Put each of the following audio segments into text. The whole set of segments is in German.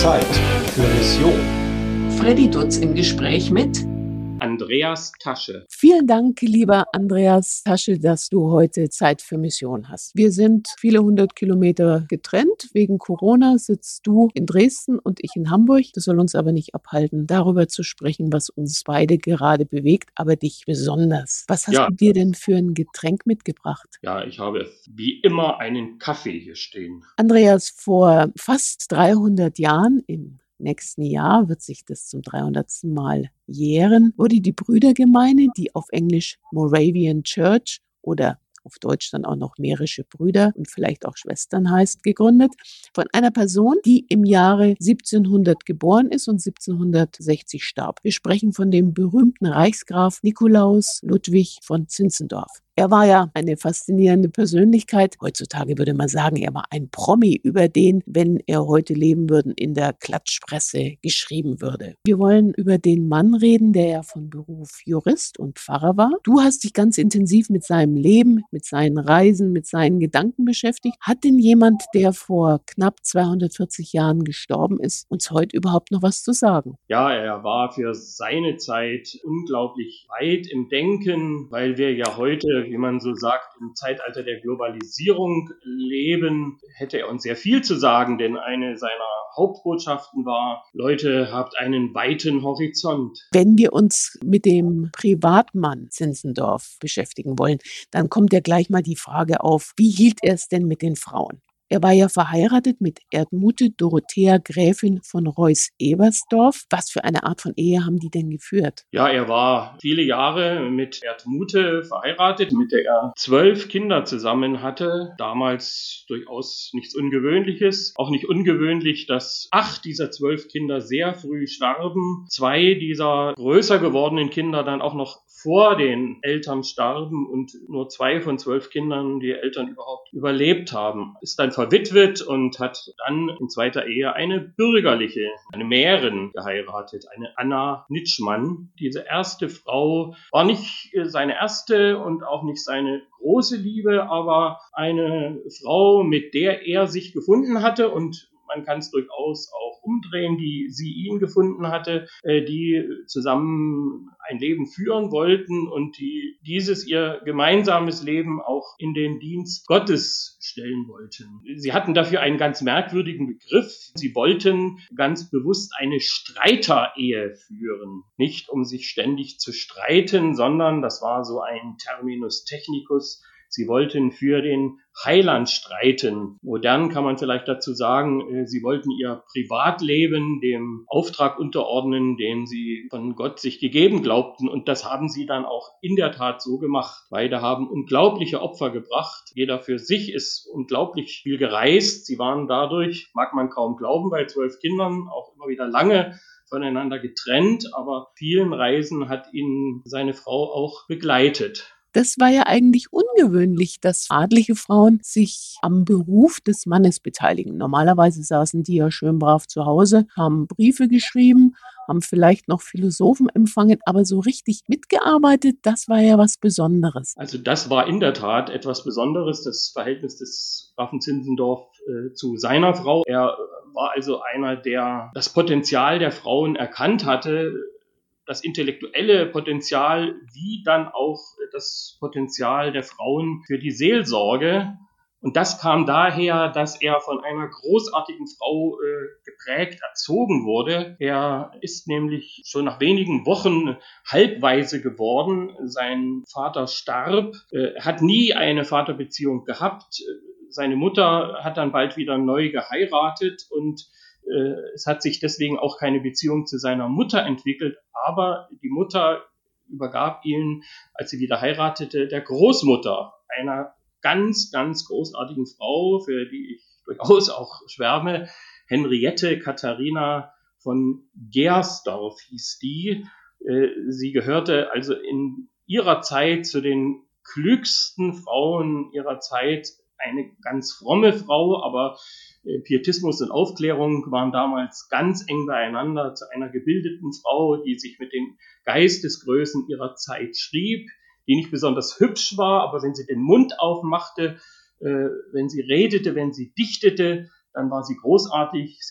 Zeit für Mission. Freddy Dutz im Gespräch mit Andreas Tasche. Vielen Dank, lieber Andreas Tasche, dass du heute Zeit für Mission hast. Wir sind viele 100 Kilometer getrennt. Wegen Corona sitzt du in Dresden und ich in Hamburg. Das soll uns aber nicht abhalten, darüber zu sprechen, was uns beide gerade bewegt, aber dich besonders. Was hast du dir denn für ein Getränk mitgebracht? Ja, ich habe wie immer einen Kaffee hier stehen. Andreas, vor fast 300 Jahren im nächsten Jahr wird sich das zum 300. Mal jähren, wurde die Brüdergemeine, die auf Englisch Moravian Church oder auf Deutsch dann auch noch mährische Brüder und vielleicht auch Schwestern heißt, gegründet, von einer Person, die im Jahre 1700 geboren ist und 1760 starb. Wir sprechen von dem berühmten Reichsgraf Nikolaus Ludwig von Zinzendorf. Er war ja eine faszinierende Persönlichkeit. Heutzutage würde man sagen, er war ein Promi, über den, wenn er heute leben würde, in der Klatschpresse geschrieben würde. Wir wollen über den Mann reden, der ja von Beruf Jurist und Pfarrer war. Du hast dich ganz intensiv mit seinem Leben, mit seinen Reisen, mit seinen Gedanken beschäftigt. Hat denn jemand, der vor knapp 240 Jahren gestorben ist, uns heute überhaupt noch was zu sagen? Ja, er war für seine Zeit unglaublich weit im Denken, weil wir ja heute, wie man so sagt, im Zeitalter der Globalisierung leben, hätte er uns sehr viel zu sagen, denn eine seiner Hauptbotschaften war: Leute, habt einen weiten Horizont. Wenn wir uns mit dem Privatmann Zinzendorf beschäftigen wollen, dann kommt ja gleich mal die Frage auf, wie hielt er es denn mit den Frauen? Er war ja verheiratet mit Erdmuthe Dorothea Gräfin von Reuß-Ebersdorf. Was für eine Art von Ehe haben die denn geführt? Ja, er war viele Jahre mit Erdmuthe verheiratet, mit der er 12 Kinder zusammen hatte. Damals durchaus nichts Ungewöhnliches. Auch nicht ungewöhnlich, dass 8 dieser 12 Kinder sehr früh starben. 2 dieser größer gewordenen Kinder dann auch noch vor den Eltern starben und nur 2 von 12 Kindern die Eltern überhaupt überlebt haben. Ist dann verwitwet und hat dann in zweiter Ehe eine bürgerliche, eine Mähren geheiratet, eine Anna Nitschmann. Diese erste Frau war nicht seine erste und auch nicht seine große Liebe, aber eine Frau, mit der er sich gefunden hatte, und man kann es durchaus auch umdrehen, die sie ihn gefunden hatte, die zusammen ein Leben führen wollten und die dieses ihr gemeinsames Leben auch in den Dienst Gottes stellen wollten. Sie hatten dafür einen ganz merkwürdigen Begriff. Sie wollten ganz bewusst eine Streiterehe führen. Nicht um sich ständig zu streiten, sondern, das war so ein Terminus technicus, sie wollten für den Heiland streiten. Modern kann man vielleicht dazu sagen, sie wollten ihr Privatleben dem Auftrag unterordnen, den sie von Gott sich gegeben glaubten. Und das haben sie dann auch in der Tat so gemacht. Beide haben unglaubliche Opfer gebracht. Jeder für sich ist unglaublich viel gereist. Sie waren dadurch, mag man kaum glauben, bei 12 Kindern auch immer wieder lange voneinander getrennt. Aber vielen Reisen hat ihn seine Frau auch begleitet. Das war ja eigentlich ungewöhnlich, dass adlige Frauen sich am Beruf des Mannes beteiligen. Normalerweise saßen die ja schön brav zu Hause, haben Briefe geschrieben, haben vielleicht noch Philosophen empfangen, aber so richtig mitgearbeitet, das war ja was Besonderes. Also das war in der Tat etwas Besonderes, das Verhältnis des Grafen Zinzendorf zu seiner Frau. Er war also einer, der das Potenzial der Frauen erkannt hatte, das intellektuelle Potenzial wie dann auch das Potenzial der Frauen für die Seelsorge. Und das kam daher, dass er von einer großartigen Frau geprägt erzogen wurde. Er ist nämlich schon nach wenigen Wochen halbwaise geworden. Sein Vater starb, hat nie eine Vaterbeziehung gehabt. Seine Mutter hat dann bald wieder neu geheiratet und es hat sich deswegen auch keine Beziehung zu seiner Mutter entwickelt, aber die Mutter übergab ihn, als sie wieder heiratete, der Großmutter, einer ganz, ganz großartigen Frau, für die ich durchaus auch schwärme. Henriette Katharina von Gersdorf hieß die. Sie gehörte also in ihrer Zeit zu den klügsten Frauen ihrer Zeit, eine ganz fromme Frau, aber Pietismus und Aufklärung waren damals ganz eng beieinander, zu einer gebildeten Frau, die sich mit den Geistesgrößen ihrer Zeit schrieb, die nicht besonders hübsch war, aber wenn sie den Mund aufmachte, wenn sie redete, wenn sie dichtete, dann war sie großartig. Sie hat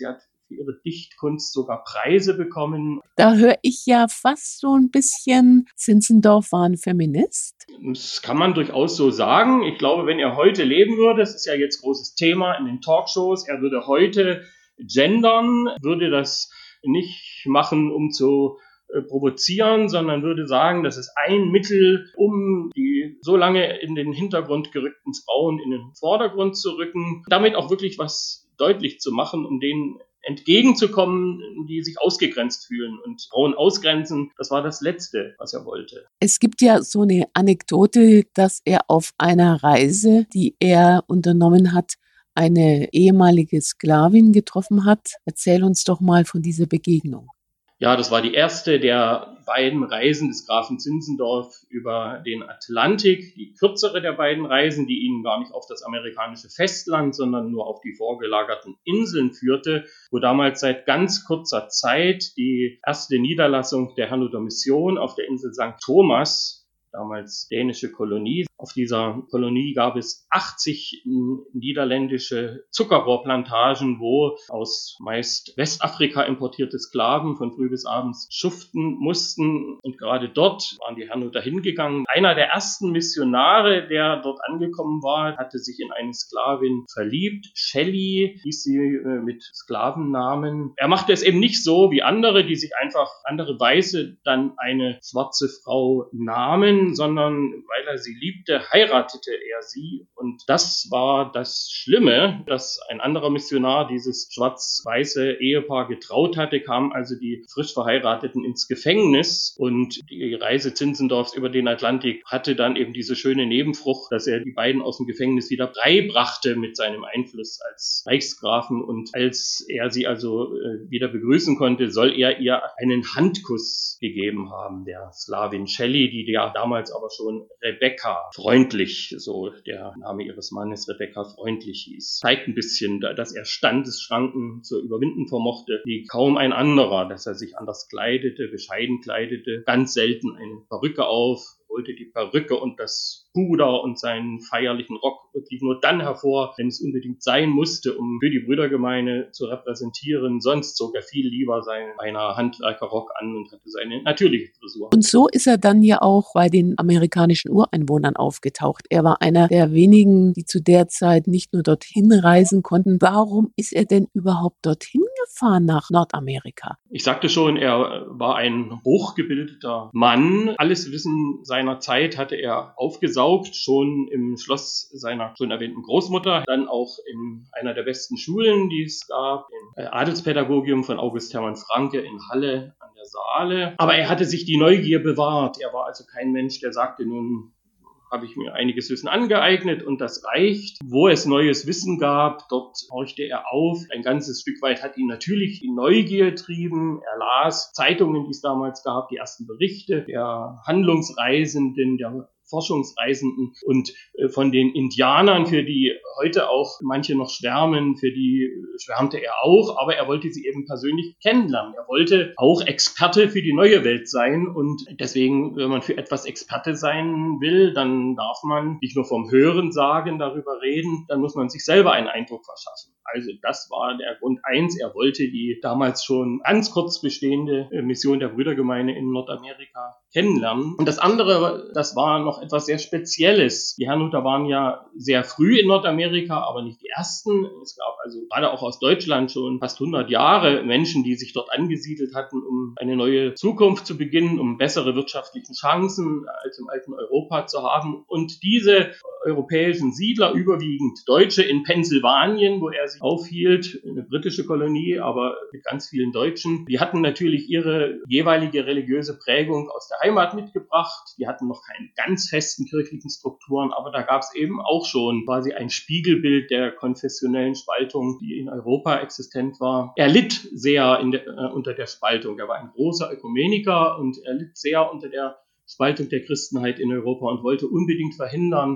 für ihre Dichtkunst sogar Preise bekommen. Da höre ich ja fast so ein bisschen, Zinzendorf war ein Feminist. Das kann man durchaus so sagen. Ich glaube, wenn er heute leben würde, das ist ja jetzt großes Thema in den Talkshows, er würde heute gendern, würde das nicht machen, um zu provozieren, sondern würde sagen, das ist ein Mittel, um die so lange in den Hintergrund gerückten Frauen in den Vordergrund zu rücken, damit auch wirklich was deutlich zu machen, um denen entgegenzukommen, die sich ausgegrenzt fühlen. Und Frauen ausgrenzen, das war das Letzte, was er wollte. Es gibt ja so eine Anekdote, dass er auf einer Reise, die er unternommen hat, eine ehemalige Sklavin getroffen hat. Erzähl uns doch mal von dieser Begegnung. Ja, das war die erste der beiden Reisen des Grafen Zinzendorf über den Atlantik, die kürzere der beiden Reisen, die ihn gar nicht auf das amerikanische Festland, sondern nur auf die vorgelagerten Inseln führte, wo damals seit ganz kurzer Zeit die erste Niederlassung der Herrnhuter Mission auf der Insel St. Thomas, damals dänische Kolonie. Auf dieser Kolonie gab es 80 niederländische Zuckerrohrplantagen, wo aus meist Westafrika importierte Sklaven von früh bis abends schuften mussten. Und gerade dort waren die Herrnhuter hingegangen. Einer der ersten Missionare, der dort angekommen war, hatte sich in eine Sklavin verliebt. Shelley hieß sie mit Sklavennamen. Er machte es eben nicht so wie andere, die sich einfach andere Weiße dann eine schwarze Frau nahmen, sondern weil er sie liebte, heiratete er sie. Und das war das Schlimme, dass ein anderer Missionar dieses schwarz-weiße Ehepaar getraut hatte, kamen also die frisch Verheirateten ins Gefängnis. Und die Reise Zinzendorfs über den Atlantik hatte dann eben diese schöne Nebenfrucht, dass er die beiden aus dem Gefängnis wieder freibrachte mit seinem Einfluss als Reichsgrafen. Und als er sie also wieder begrüßen konnte, soll er ihr einen Handkuss gegeben haben, der Sklavin Shelley, die ja damals aber schon Rebecca freundlich, so der Name ihres Mannes, Rebecca freundlich hieß. Zeigt ein bisschen, dass er Standesschranken zu überwinden vermochte, wie kaum ein anderer, dass er sich anders kleidete, bescheiden kleidete, ganz selten eine Perücke auf, holte die Perücke und das Puder und seinen feierlichen Rock wirklich nur dann hervor, wenn es unbedingt sein musste, um für die Brüdergemeine zu repräsentieren. Sonst zog er viel lieber seinen beinahe Handwerkerrock an und hatte seine natürliche Frisur. Und so ist er dann ja auch bei den amerikanischen Ureinwohnern aufgetaucht. Er war einer der wenigen, die zu der Zeit nicht nur dorthin reisen konnten. Warum ist er denn überhaupt dorthin gefahren nach Nordamerika? Ich sagte schon, er war ein hochgebildeter Mann. Alles Wissen seiner Zeit hatte er aufgesaugt, schon im Schloss seiner schon erwähnten Großmutter, dann auch in einer der besten Schulen, die es gab, im Adelspädagogium von August Hermann Franke in Halle an der Saale. Aber er hatte sich die Neugier bewahrt. Er war also kein Mensch, der sagte, nun habe ich mir einiges Wissen angeeignet und das reicht. Wo es neues Wissen gab, dort horchte er auf. Ein ganzes Stück weit hat ihn natürlich die Neugier getrieben. Er las Zeitungen, die es damals gab, die ersten Berichte der Handlungsreisenden, der Forschungsreisenden und von den Indianern, für die heute auch manche noch schwärmen, für die schwärmte er auch, aber er wollte sie eben persönlich kennenlernen. Er wollte auch Experte für die neue Welt sein und deswegen, wenn man für etwas Experte sein will, dann darf man nicht nur vom Hörensagen darüber reden, dann muss man sich selber einen Eindruck verschaffen. Also das war der Grund 1. Er wollte die damals schon ganz kurz bestehende Mission der Brüdergemeine in Nordamerika kennenlernen. Und das andere, das war noch etwas sehr Spezielles. Die Herrnhuter waren ja sehr früh in Nordamerika, aber nicht die ersten. Es gab also gerade auch aus Deutschland schon fast 100 Jahre Menschen, die sich dort angesiedelt hatten, um eine neue Zukunft zu beginnen, um bessere wirtschaftliche Chancen als im alten Europa zu haben. Und diese europäischen Siedler, überwiegend Deutsche in Pennsylvanien, wo er sich aufhielt, eine britische Kolonie, aber mit ganz vielen Deutschen, die hatten natürlich ihre jeweilige religiöse Prägung aus der Heimat mitgebracht. Die hatten noch keine ganz festen kirchlichen Strukturen, aber da gab es eben auch schon quasi ein Spiegelbild der konfessionellen Spaltung, die in Europa existent war. Er litt sehr unter der Spaltung. Er war ein großer Ökumeniker und er litt sehr unter der Spaltung der Christenheit in Europa und wollte unbedingt verhindern,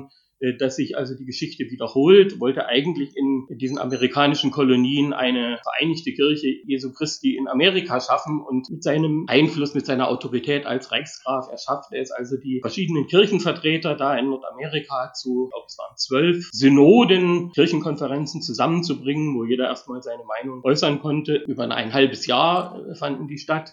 dass sich also die Geschichte wiederholt, wollte eigentlich in diesen amerikanischen Kolonien eine vereinigte Kirche Jesu Christi in Amerika schaffen und mit seinem Einfluss, mit seiner Autorität als Reichsgraf erschaffte es also die verschiedenen Kirchenvertreter da in Nordamerika zu, ich glaube es waren 12 Synoden, Kirchenkonferenzen zusammenzubringen, wo jeder erstmal seine Meinung äußern konnte. Über ein halbes Jahr fanden die statt,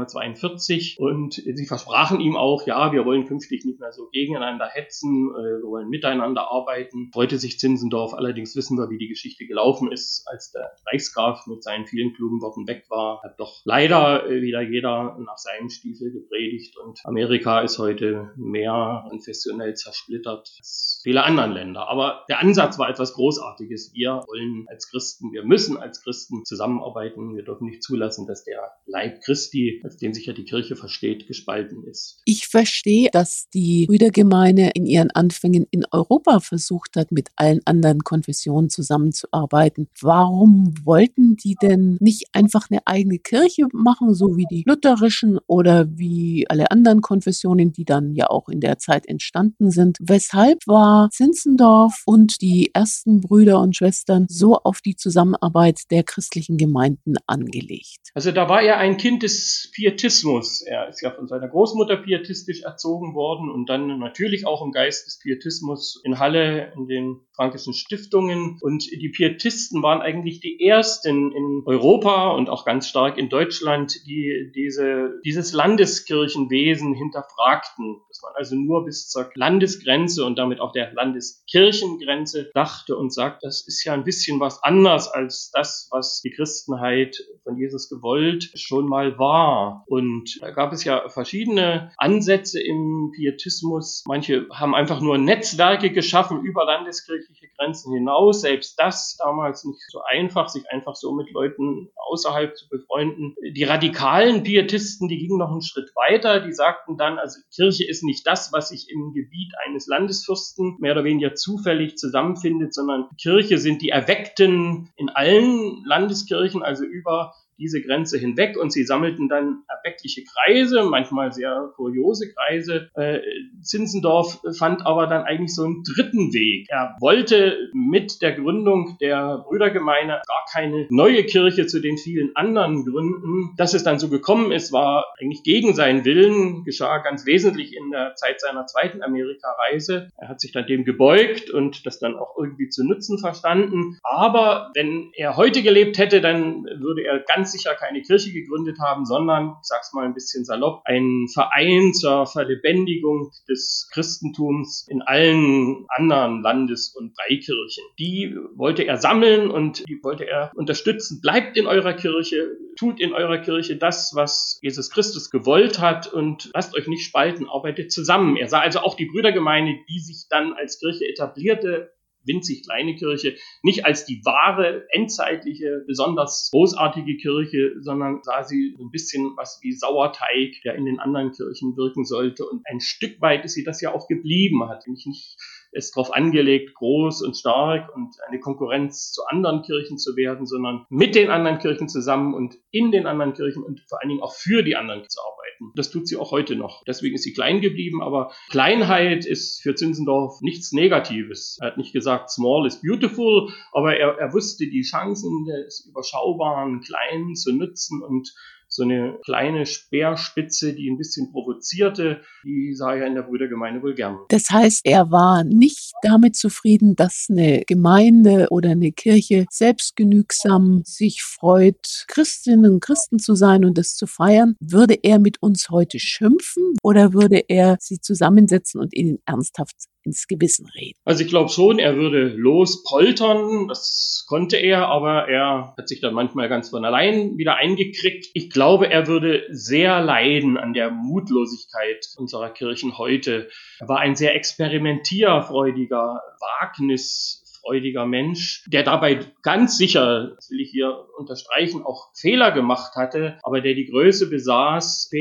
1742, und sie versprachen ihm auch, ja, wir wollen künftig nicht mehr so gegeneinander hetzen, wir wollen miteinander arbeiten. Freute sich Zinzendorf, allerdings wissen wir, wie die Geschichte gelaufen ist, als der Reichsgraf mit seinen vielen klugen Worten weg war, hat doch leider wieder jeder nach seinem Stiefel gepredigt und Amerika ist heute mehr konfessionell zersplittert als viele anderen Länder. Aber der Ansatz war etwas Großartiges. Wir wollen als Christen, wir müssen als Christen zusammenarbeiten. Wir dürfen nicht zulassen, dass der Leib Christi, als den sich ja die Kirche versteht, gespalten ist. Ich verstehe, dass die Brüdergemeine in ihren Anfängen in Europa versucht hat, mit allen anderen Konfessionen zusammenzuarbeiten. Warum wollten die denn nicht einfach eine eigene Kirche machen, so wie die lutherischen oder wie alle anderen Konfessionen, die dann ja auch in der Zeit entstanden sind? Weshalb war Zinzendorf und die ersten Brüder und Schwestern so auf die Zusammenarbeit der christlichen Gemeinden angelegt? Also da war er ein Kind des Pietismus. Er ist ja von seiner Großmutter pietistisch erzogen worden und dann natürlich auch im Geist des Pietismus in Halle in den frankischen Stiftungen. Und die Pietisten waren eigentlich die ersten in Europa und auch ganz stark in Deutschland, die dieses Landeskirchenwesen hinterfragten. Dass man also nur bis zur Landesgrenze und damit auch der Landeskirchengrenze dachte und sagt, das ist ja ein bisschen was anders als das, was die Christenheit von Jesus gewollt schon mal war. Und da gab es ja verschiedene Ansätze im Pietismus. Manche haben einfach nur Netzwerke geschaffen über landeskirchliche Grenzen hinaus. Selbst das damals nicht so einfach, sich einfach so mit Leuten außerhalb zu befreunden. Die radikalen Pietisten, die gingen noch einen Schritt weiter. Die sagten dann, also Kirche ist nicht das, was sich im Gebiet eines Landesfürsten mehr oder weniger zufällig zusammenfindet, sondern Kirche sind die Erweckten in allen Landeskirchen, also über diese Grenze hinweg, und sie sammelten dann erweckliche Kreise, manchmal sehr kuriose Kreise. Zinzendorf fand aber dann eigentlich so einen dritten Weg. Er wollte mit der Gründung der Brüdergemeine gar keine neue Kirche zu den vielen anderen gründen. Dass es dann so gekommen ist, war eigentlich gegen seinen Willen, geschah ganz wesentlich in der Zeit seiner zweiten Amerikareise. Er hat sich dann dem gebeugt und das dann auch irgendwie zu nutzen verstanden. Aber wenn er heute gelebt hätte, dann würde er ganz sicher keine Kirche gegründet haben, sondern, ich sag's mal ein bisschen salopp, einen Verein zur Verlebendigung des Christentums in allen anderen Landes- und Freikirchen. Die wollte er sammeln und die wollte er unterstützen. Bleibt in eurer Kirche, tut in eurer Kirche das, was Jesus Christus gewollt hat und lasst euch nicht spalten, arbeitet zusammen. Er sah also auch die Brüdergemeinde, die sich dann als Kirche etablierte, winzig kleine Kirche, nicht als die wahre, endzeitliche, besonders großartige Kirche, sondern sah sie so ein bisschen was wie Sauerteig, der in den anderen Kirchen wirken sollte. Und ein Stück weit ist sie das ja auch geblieben, hat nicht ist darauf angelegt, groß und stark und eine Konkurrenz zu anderen Kirchen zu werden, sondern mit den anderen Kirchen zusammen und in den anderen Kirchen und vor allen Dingen auch für die anderen zu arbeiten. Das tut sie auch heute noch. Deswegen ist sie klein geblieben, aber Kleinheit ist für Zinzendorf nichts Negatives. Er hat nicht gesagt, small is beautiful, aber er wusste die Chancen des überschaubaren Kleinen zu nutzen und so eine kleine Speerspitze, die ein bisschen provozierte, die sah er in der Brüdergemeinde wohl gern. Das heißt, er war nicht damit zufrieden, dass eine Gemeinde oder eine Kirche selbstgenügsam sich freut, Christinnen und Christen zu sein und das zu feiern. Würde er mit uns heute schimpfen oder würde er sie zusammensetzen und ihnen ernsthaft ins Gewissen reden? Also ich glaube schon, er würde lospoltern, das konnte er, aber er hat sich dann manchmal ganz von allein wieder eingekriegt. Ich glaube, er würde sehr leiden an der Mutlosigkeit unserer Kirchen heute. Er war ein sehr experimentierfreudiger, wagnisfreudiger Mensch, der dabei ganz sicher, das will ich hier unterstreichen, auch Fehler gemacht hatte, aber der die Größe besaß, Fehler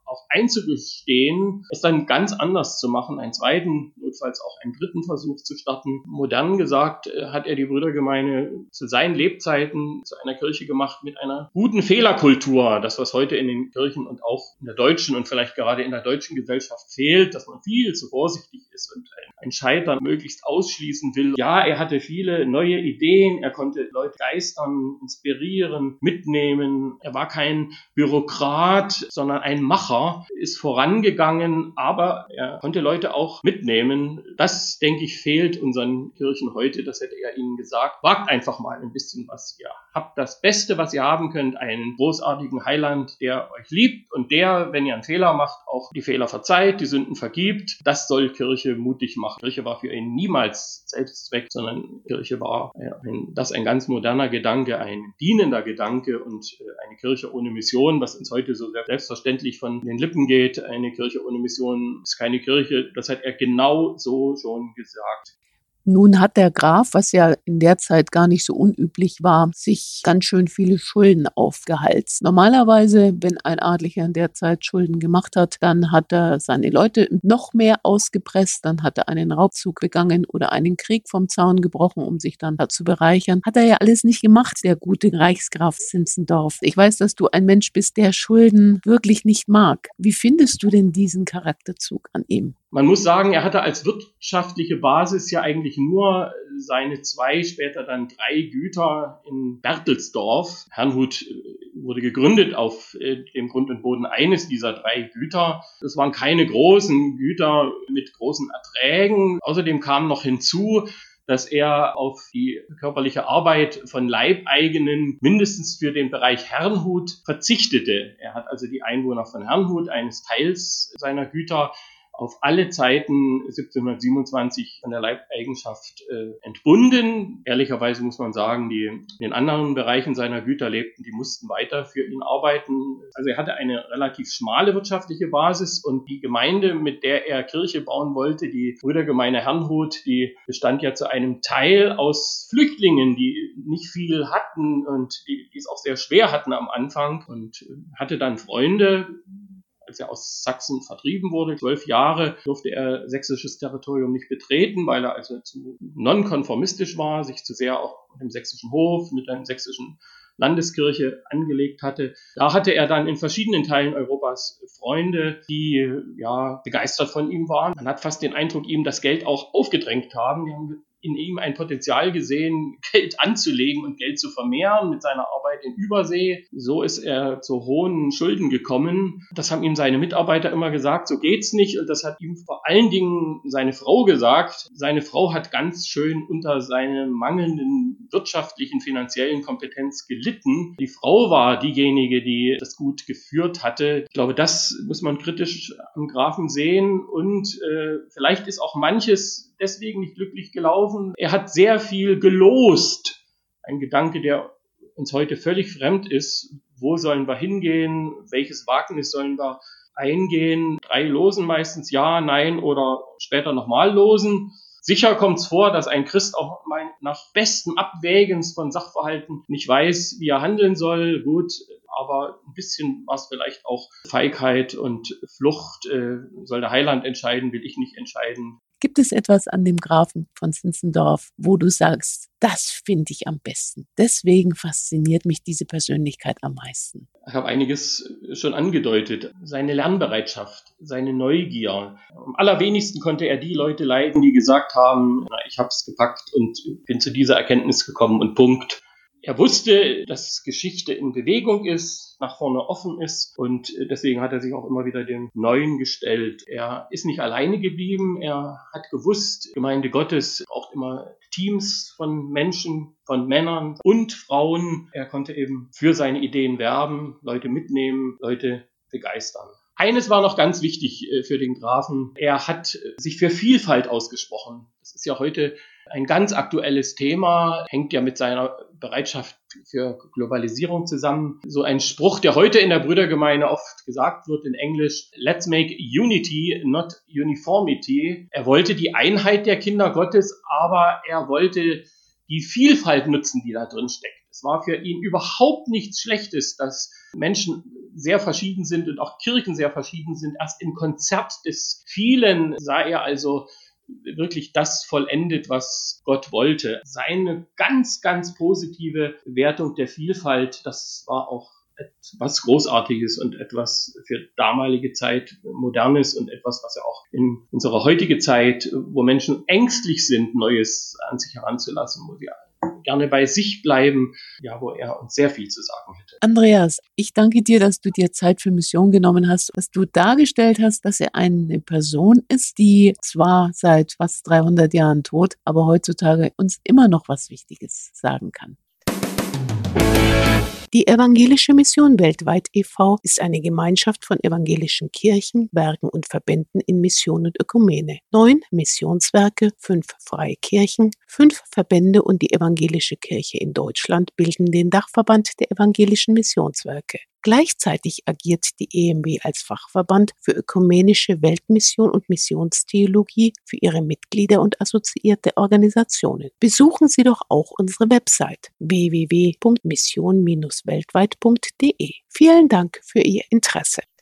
auch einzugestehen, es dann ganz anders zu machen, einen zweiten, notfalls auch einen dritten Versuch zu starten. Modern gesagt hat er die Brüdergemeine zu seinen Lebzeiten zu einer Kirche gemacht mit einer guten Fehlerkultur. Das, was heute in den Kirchen und auch in der deutschen und vielleicht gerade in der deutschen Gesellschaft fehlt, dass man viel zu vorsichtig ist und ein Scheitern möglichst ausschließen will. Ja, er hatte viele neue Ideen, er konnte Leute begeistern, inspirieren, mitnehmen. Er war kein Bürokrat, sondern ein Macher, ist vorangegangen, aber er konnte Leute auch mitnehmen. Das, denke ich, fehlt unseren Kirchen heute. Das hätte er ihnen gesagt. Wagt einfach mal ein bisschen was. Ihr habt das Beste, was ihr haben könnt, einen großartigen Heiland, der euch liebt und der, wenn ihr einen Fehler macht, auch die Fehler verzeiht, die Sünden vergibt. Das soll Kirche mutig machen. Kirche war für ihn niemals Selbstzweck, sondern Kirche war ein ganz moderner Gedanke, ein dienender Gedanke und eine Kirche ohne Mission, was uns heute so selbstverständlich von den Lippen geht. Eine Kirche ohne Mission ist keine Kirche. Das hat er genau so schon gesagt. Nun hat der Graf, was ja in der Zeit gar nicht so unüblich war, sich ganz schön viele Schulden aufgehalst. Normalerweise, wenn ein Adliger in der Zeit Schulden gemacht hat, dann hat er seine Leute noch mehr ausgepresst, dann hat er einen Raubzug begangen oder einen Krieg vom Zaun gebrochen, um sich dann da zu bereichern. Hat er ja alles nicht gemacht, der gute Reichsgraf Zinzendorf. Ich weiß, dass du ein Mensch bist, der Schulden wirklich nicht mag. Wie findest du denn diesen Charakterzug an ihm? Man muss sagen, er hatte als wirtschaftliche Basis ja eigentlich nur seine 2, später dann 3 Güter in Bertelsdorf. Herrnhut wurde gegründet auf dem Grund und Boden eines dieser 3 Güter. Das waren keine großen Güter mit großen Erträgen. Außerdem kam noch hinzu, dass er auf die körperliche Arbeit von Leibeigenen mindestens für den Bereich Herrnhut verzichtete. Er hat also die Einwohner von Herrnhut, eines Teils seiner Güter, auf alle Zeiten 1727 von der Leibeigenschaft entbunden. Ehrlicherweise muss man sagen, die in den anderen Bereichen seiner Güter lebten, die mussten weiter für ihn arbeiten. Also er hatte eine relativ schmale wirtschaftliche Basis und die Gemeinde, mit der er Kirche bauen wollte, die Brüdergemeine Herrnhut, die bestand ja zu einem Teil aus Flüchtlingen, die nicht viel hatten und die es auch sehr schwer hatten am Anfang und hatte dann Freunde. Als er aus Sachsen vertrieben wurde, 12 Jahre, durfte er sächsisches Territorium nicht betreten, weil er also zu nonkonformistisch war, sich zu sehr auch mit dem sächsischen Hof, mit der sächsischen Landeskirche angelegt hatte. Da hatte er dann in verschiedenen Teilen Europas Freunde, die begeistert von ihm waren. Man hat fast den Eindruck, ihm das Geld auch aufgedrängt haben. Die haben in ihm ein Potenzial gesehen, Geld anzulegen und Geld zu vermehren mit seiner Arbeit in Übersee. So ist er zu hohen Schulden gekommen. Das haben ihm seine Mitarbeiter immer gesagt, so geht's nicht. Und das hat ihm vor allen Dingen seine Frau gesagt. Seine Frau hat ganz schön unter seiner mangelnden wirtschaftlichen, finanziellen Kompetenz gelitten. Die Frau war diejenige, die das gut geführt hatte. Ich glaube, das muss man kritisch am Grafen sehen. Und vielleicht ist auch manches deswegen nicht glücklich gelaufen. Er hat sehr viel gelost. Ein Gedanke, der uns heute völlig fremd ist. Wo sollen wir hingehen? Welches Wagnis sollen wir eingehen? 3 losen meistens, ja, nein oder später nochmal losen. Sicher kommt es vor, dass ein Christ auch mal nach bestem Abwägens von Sachverhalten nicht weiß, wie er handeln soll. Gut, aber ein bisschen war es vielleicht auch Feigheit und Flucht. Soll der Heiland entscheiden, will ich nicht entscheiden. Gibt es etwas an dem Grafen von Zinzendorf, wo du sagst, das finde ich am besten? Deswegen fasziniert mich diese Persönlichkeit am meisten. Ich habe einiges schon angedeutet. Seine Lernbereitschaft, seine Neugier. Am allerwenigsten konnte er die Leute leiden, die gesagt haben, ich habe es gepackt und bin zu dieser Erkenntnis gekommen und Punkt. Er wusste, dass Geschichte in Bewegung ist, nach vorne offen ist und deswegen hat er sich auch immer wieder dem Neuen gestellt. Er ist nicht alleine geblieben, er hat gewusst, Gemeinde Gottes braucht immer Teams von Menschen, von Männern und Frauen. Er konnte eben für seine Ideen werben, Leute mitnehmen, Leute begeistern. Eines war noch ganz wichtig für den Grafen. Er hat sich für Vielfalt ausgesprochen. Das ist ja heute ein ganz aktuelles Thema, hängt ja mit seiner Bereitschaft für Globalisierung zusammen. So ein Spruch, der heute in der Brüdergemeinde oft gesagt wird in Englisch, let's make unity, not uniformity. Er wollte die Einheit der Kinder Gottes, aber er wollte die Vielfalt nutzen, die da drin steckt. Es war für ihn überhaupt nichts Schlechtes, dass Menschen sehr verschieden sind und auch Kirchen sehr verschieden sind. Erst im Konzert des Vielen sah er also wirklich das vollendet, was Gott wollte. Seine ganz, ganz positive Wertung der Vielfalt, das war auch etwas Großartiges und etwas für damalige Zeit Modernes und etwas, was ja auch in unserer heutigen Zeit, wo Menschen ängstlich sind, Neues an sich heranzulassen, wo sie gerne bei sich bleiben, ja, wo er uns sehr viel zu sagen hätte. Andreas, ich danke dir, dass du dir Zeit für Mission genommen hast, dass du dargestellt hast, dass er eine Person ist, die zwar seit fast 300 Jahren tot, aber heutzutage uns immer noch was Wichtiges sagen kann. Die Evangelische Mission Weltweit e.V. ist eine Gemeinschaft von evangelischen Kirchen, Werken und Verbänden in Mission und Ökumene. 9 Missionswerke, 5 freie Kirchen, 5 Verbände und die Evangelische Kirche in Deutschland bilden den Dachverband der evangelischen Missionswerke. Gleichzeitig agiert die EMW als Fachverband für ökumenische Weltmission und Missionstheologie für ihre Mitglieder und assoziierte Organisationen. Besuchen Sie doch auch unsere Website www.mission-weltweit.de. Vielen Dank für Ihr Interesse.